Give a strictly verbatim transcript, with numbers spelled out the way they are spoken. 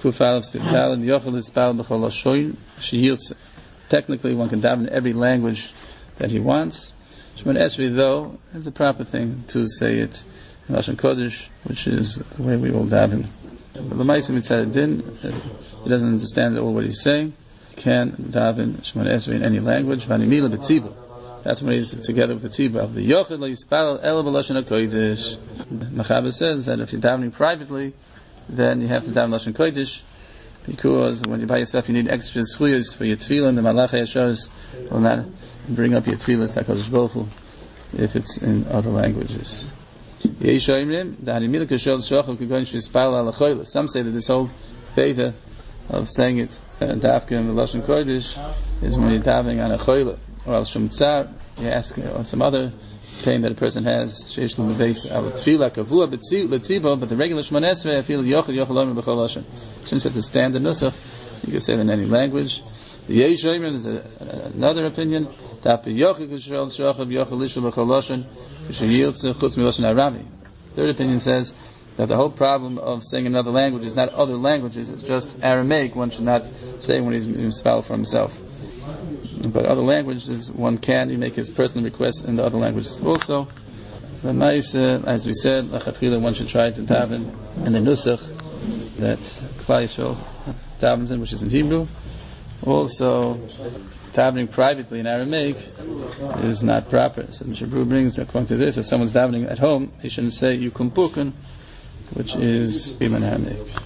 Technically, one can daven in every language that he wants. Shemona Esrei, though, is a proper thing to say it in Lashon Kodesh, which is the way we all daven. But the L'maisa Mitzad Din, he doesn't understand all what he's saying. He can daven Shemona Esrei in any language. Vanimila b'tzibur. That's when he's together with the tzibur. The Yochid lo yispalel ela b'Lashon HaKodesh. Machaber says that if you're davening privately, then you have to daven Lashon Kodesh, because when you're by yourself, you need extra schuyas for your tefillah. The Malachei Yashos will not bring up your tefillah to HaKadosh Baruch Hu if it's in other languages. Some say that this whole beta of saying it uh, dafka in the Lashon Kodesh is when you're davening on a choyle, or else shum tzar, you ask uh, some other pain that a person has, sheish l'm beis al tefillah kavua b'tzibo, but the regular Shemona Esrei, I feel yochel yochel omer b'chol lashon. Since it's the standard nusach, you can say it in any language. The Yesh Omer is a, another opinion. Third opinion says that the whole problem of saying another language is not other languages, it's just Aramaic. One should not say when he's expelled for himself. But other languages, one can, he make his personal requests in the other languages also. The nice, uh, as we said, one should try to daven in the nusach that Klal Yisrael davens in, which is in Hebrew. Also, davening privately in Aramaic is not proper. So Mishnah Berurah brings, according to this, if someone's davening at home, he shouldn't say Yukum Pukun, which is even Aramaic.